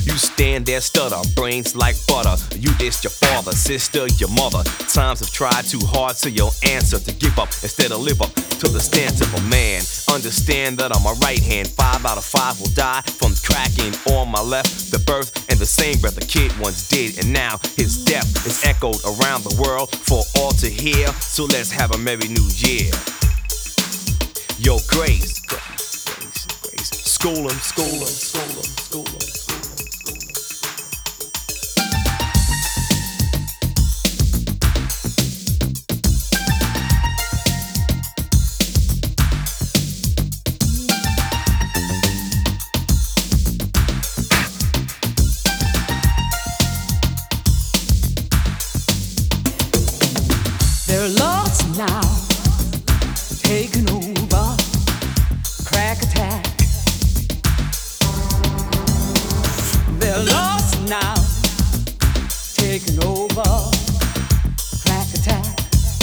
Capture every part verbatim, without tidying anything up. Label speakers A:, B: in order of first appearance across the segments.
A: You stand there, stutter, brains like butter. You dissed your father, sister, your mother. Times have tried too hard, so your answer to give up instead of live up to the stance of a man. Understand that on my right hand, five out of five will die from cracking on my left. The birth and the same breath a kid once did, and now his death is echoed around the world for all to hear. So let's have a merry new year. Yo, Grace, Grace, Grace, Grace. School him, school him, school him, school him.
B: They're lost now, taking over, crack attack. They're lost now, taking over, crack attack.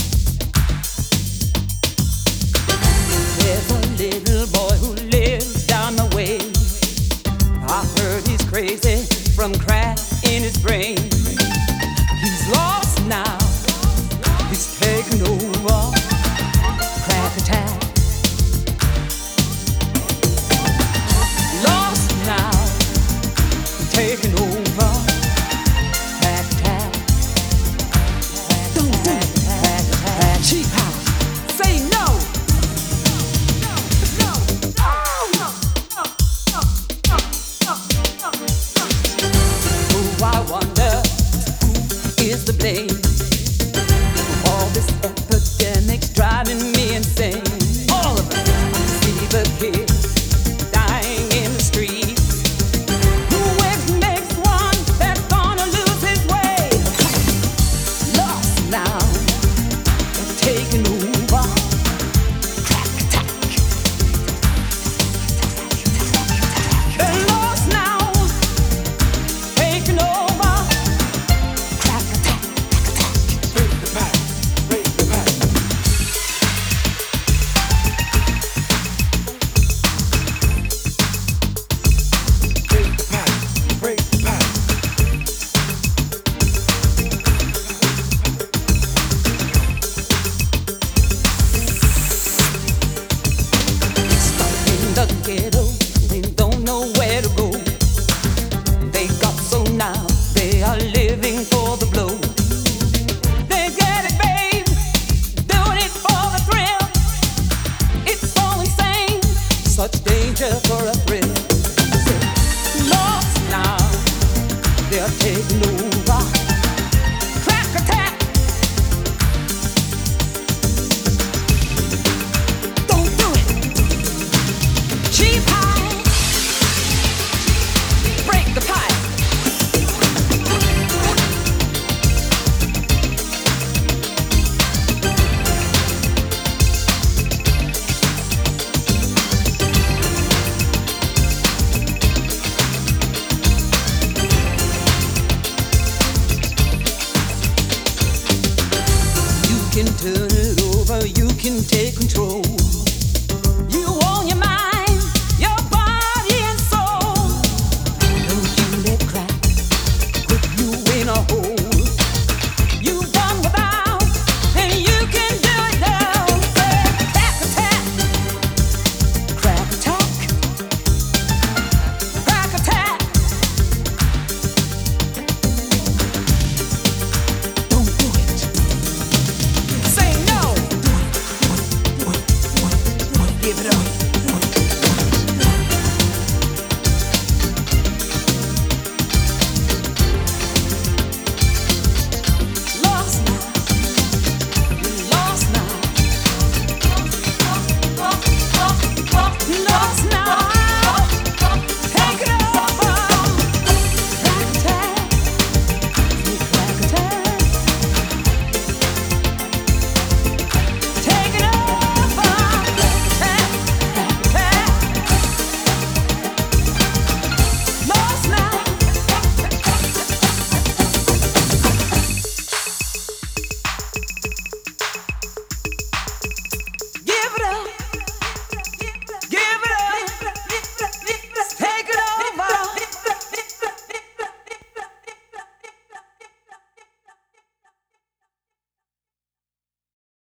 B: There's a little boy who lives down the way. I heard he's crazy from crack in his brain. He's lost now. He's taking over, crack attack. Lost now, taking over, crack attack. Don't do it, crack attack. Cheap house, say no. No, no, no, no, no, no, no, no, no. Oh, I wonder who is to blame. All this epidemic's driving me insane. All of it. I see the kids dying in the streets. Who wakes next one that's gonna lose his way? Lost now, taking over. Crack attack. They're lost now, taking over. Crack attack. Break the pack. Break the pack. Break the pack. Break the pack. Stuck in the ghetto, they don't know where to go. They got so now, they are living for the blow. They get it, babe, doing it for the thrill. It's so insane, such danger for a thrill. Lost now, they're taking over. Crack attack. Don't do it. Cheap high. Break the pipe. You can turn it over, you can take control.